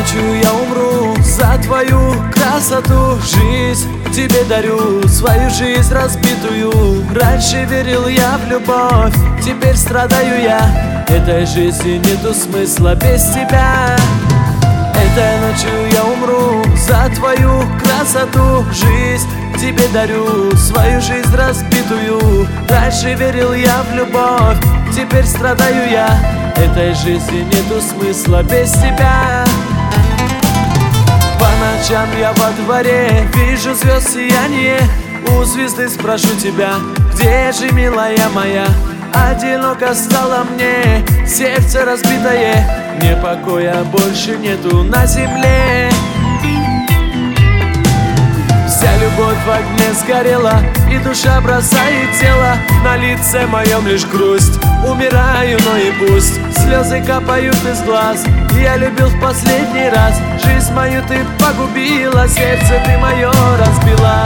ночью я умру за твою красоту. Жизнь тебе дарю, свою жизнь разбитую. Раньше верил я в любовь, теперь страдаю я. Этой жизни нету смысла без тебя. Этой ночью я умру за твою красоту. Жизнь тебе дарю, свою жизнь разбитую. Раньше верил я в любовь, теперь страдаю я. Этой жизни нету смысла без тебя. По ночам я во дворе вижу звезд сияние. У звезды спрошу тебя: где же, милая моя? Одиноко стало мне, сердце разбитое, мне покоя больше нету на земле. Вся любовь в огне сгорела, и душа бросает тело. На лице моем лишь грусть, умираю, но и пусть. Слезы капают из глаз, я любил в последний раз. Жизнь мою ты погубила, сердце ты мое разбила.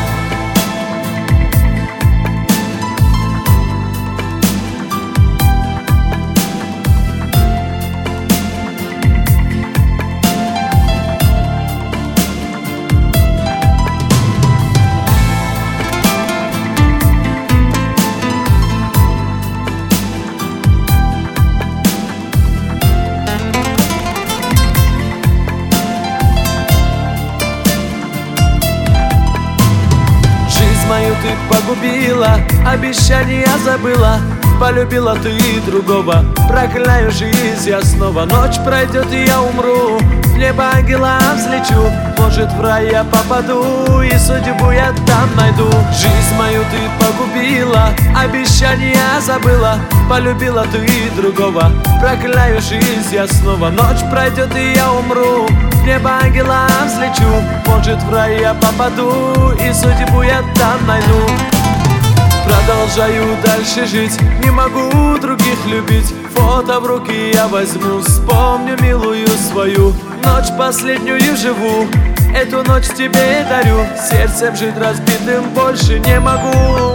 Мою ты погубила, обещания забыла. Полюбила ты другого, прокляю жизнь я снова. Ночь пройдет и я умру, в небо ангела взлечу. Может в рай я попаду, и судьбу я там найду. Жизнь мою ты погубила, обещания забыла. Полюбила ты другого, прокляю жизнь я снова. Ночь пройдет и я умру, в небо ангела взлечу. Может в рай я попаду, и судьбу я там найду. Продолжаю дальше жить, не могу других любить. Фото в руки я возьму, вспомню милую свою. Ночь последнюю живу, эту ночь тебе дарю. Сердцем жить разбитым больше не могу.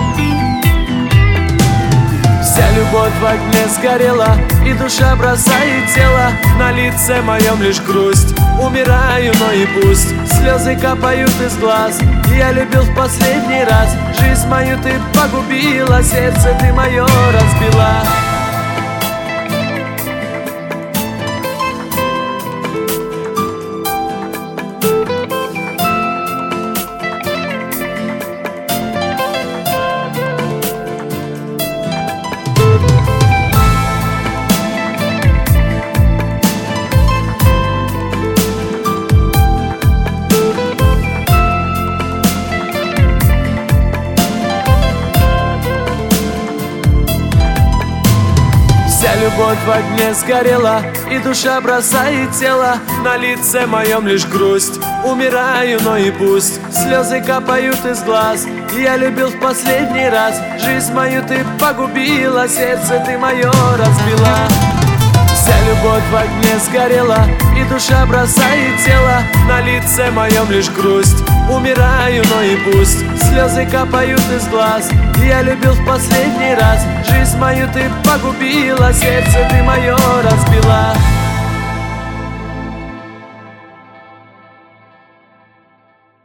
Вся любовь в огне сгорела, и душа бросает тело. На лице моем лишь грусть, умираю, но и пусть. Слезы капают из глаз, я любил в последний раз. Жизнь мою ты погубила, сердце ты мое разбила. Вся любовь в огне сгорела, и душа бросает тело. На лице моем лишь грусть, умираю, но и пусть. Слезы капают из глаз, я любил в последний раз. Жизнь мою ты погубила, сердце ты мое разбила. Вся любовь в огне сгорела, и душа бросает тело. На лице моем лишь грусть, умираю, но и пусть. Слезы капают из глаз, я любил в последний раз. Жизнь мою ты погубила, сердце ты мое разбила.